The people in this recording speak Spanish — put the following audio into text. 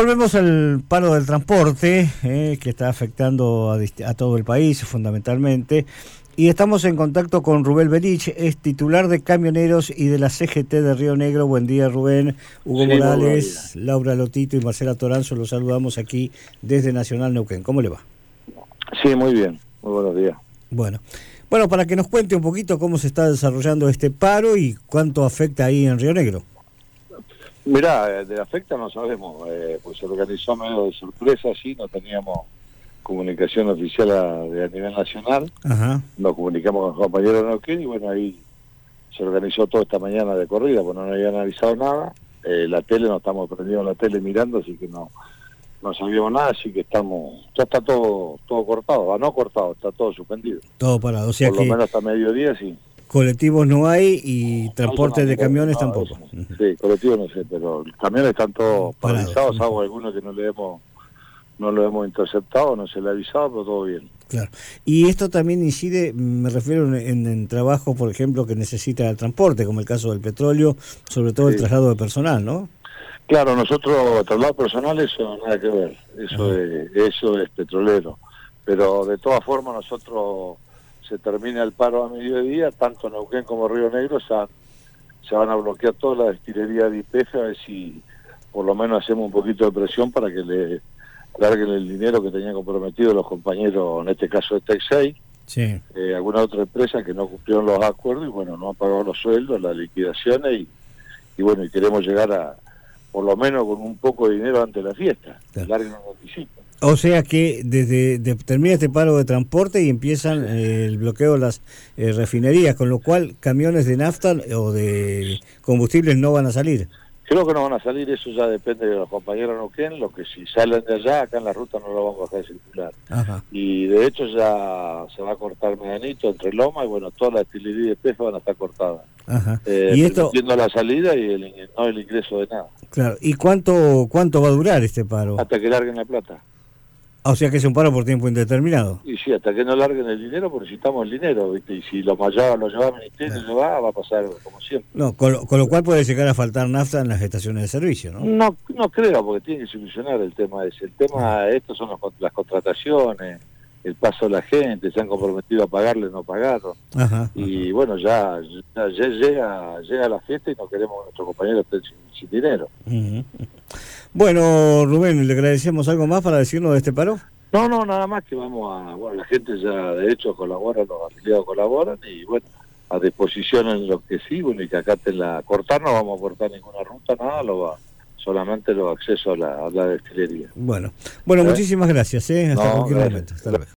Volvemos al paro del transporte, que está afectando a todo el país fundamentalmente, y estamos en contacto con Rubén Belich, es titular de Camioneros y de la CGT de Río Negro. Buen día, Rubén. Hugo Morales, Laura Lotito y Marcela Toranzo, los saludamos aquí desde Nacional Neuquén. ¿Cómo le va? Sí, muy bien, muy buenos días. Bueno, para que nos cuente un poquito cómo se está desarrollando este paro y cuánto afecta ahí en Río Negro. Mirá, de afecta no sabemos, pues se organizó medio de sorpresa, sí, no teníamos comunicación oficial a nivel nacional. Ajá. Nos comunicamos con los compañeros de Neuquén y bueno, ahí se organizó todo esta mañana de corrida, pues no nos habían avisado nada. La tele, no estamos prendidos en la tele mirando, así que no sabíamos nada, así que ya está todo cortado, no cortado, está todo suspendido. Todo parado, o sea por lo menos hasta mediodía, sí. Colectivos no hay y transporte de camiones tampoco. Sí, colectivos no sé, pero los camiones están todos paralizados, salvo algunos que no lo hemos interceptado, no se le ha avisado, pero todo bien. Claro. Y esto también incide, me refiero en trabajos, por ejemplo, que necesita el transporte, como el caso del petróleo, sobre todo el traslado de personal, ¿no? Claro, nosotros, traslado personal, eso nada que ver, eso es petrolero, pero de todas formas nosotros, se termina el paro a mediodía, tanto Neuquén como Río Negro se van a bloquear toda la destilería de YPF, a ver si por lo menos hacemos un poquito de presión para que le larguen el dinero que tenían comprometido los compañeros, en este caso de Texay, sí. Alguna otra empresa que no cumplieron los acuerdos y bueno, no han pagado los sueldos, las liquidaciones y bueno, y queremos llegar por lo menos con un poco de dinero antes de la fiesta, claro. Larguen un anticipo. O sea que termina este paro de transporte y empiezan el bloqueo de las refinerías, con lo cual camiones de nafta o de combustibles no van a salir. Creo que no van a salir, eso ya depende de los compañeros Neuquén, lo que si salen de allá, acá en la ruta no lo vamos a dejar de circular. Ajá. Y de hecho ya se va a cortar Medianito entre Loma y bueno, toda la destilería de PEF van a estar cortadas. Ajá. Y esto permitiendo la salida y no el ingreso de nada. Claro. ¿Y cuánto va a durar este paro? Hasta que larguen la plata. O sea que es un paro por tiempo indeterminado. Y sí, hasta que no larguen el dinero, porque necesitamos el dinero, ¿viste? Y si lo lleva al ministerio, va a pasar como siempre. No, con lo cual puede llegar a faltar nafta en las estaciones de servicio, ¿no? No creo, porque tiene que solucionar el tema ese. El tema, estos son las contrataciones, el paso de la gente, se han comprometido a pagarle, no pagaron. Ajá, y bueno, ya llega la fiesta y no queremos que nuestros compañeros estén sin dinero. Uh-huh. Bueno, Rubén, ¿le agradecemos algo más para decirnos de este paro? No, nada más que bueno, la gente ya de hecho colabora, los afiliados colaboran y bueno, a disposición en lo que sí, bueno, y que acá cortar no vamos a cortar ninguna ruta, nada, solamente los accesos a la destilería. Bueno, muchísimas gracias, hasta cualquier momento. Hasta luego.